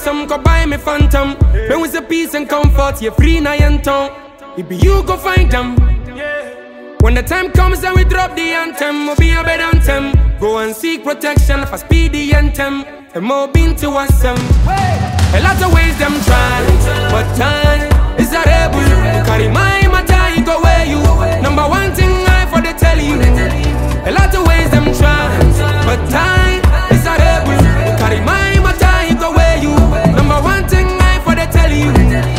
ransom, go buy me phantom. When we say peace and comfort, you're free now in town. It be you go find them. When the time comes and we drop the anthem, we'll be a better anthem. Go and seek protection for speedy anthem. And more been to us A lot of ways them try, but time is a rebel. You carry my matter, you go where you. Number one thing I for the tell you. A lot of ways them try, but time is a rebel. You carry my matter, you go where you. Number one thing I for the tell you.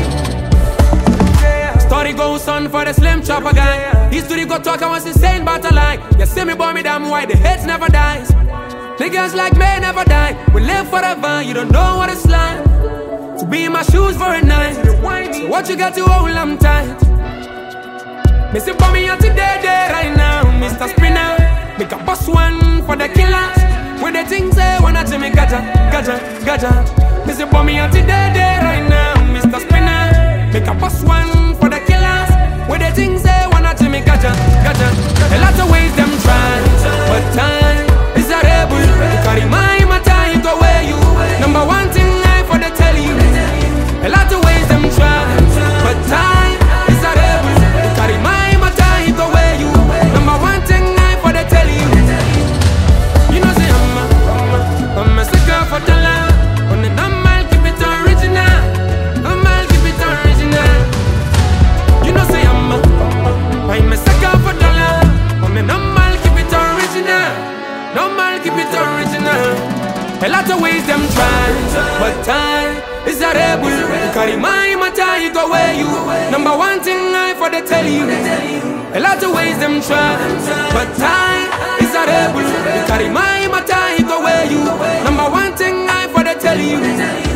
Story goes on for the slim chopper guy. History go talk, I was insane but a lie. You see me boy me damn why the hate never dies. Niggas like me never die. We live forever, you don't know what it's like to be in my shoes for a night. So what you got to hold, I'm tight. Missing for me out today, right now, Mr. Spinner. Make a boss one for the killers. When the things say, wanna Jimmy gaja, gaja, gaja. Missing for me out today, right now, Mr. Spinner. Make a boss one for the killers. When the things say, wanna Jimmy gaja, gaja. A lot of ways them try, but time is a rebel. You carry my matter, you go where you. Number one thing I for the tell you. A lot of ways them try, but time is a rebel. You carry my matter, you go where you. Number one thing I for the tell you. You know say I'm a sucker for the love. On the number keep it original. Number keep it original. You know say I'm a sucker for the love. On the number keep it original. Number keep it original. A lot of ways them try, but time is a rebel. You carry my matter, you go where you. Number one thing I for the tell you. A lot of ways them try, but time is a rebel. You carry my matter, you go where you. Number one thing I for the tell you.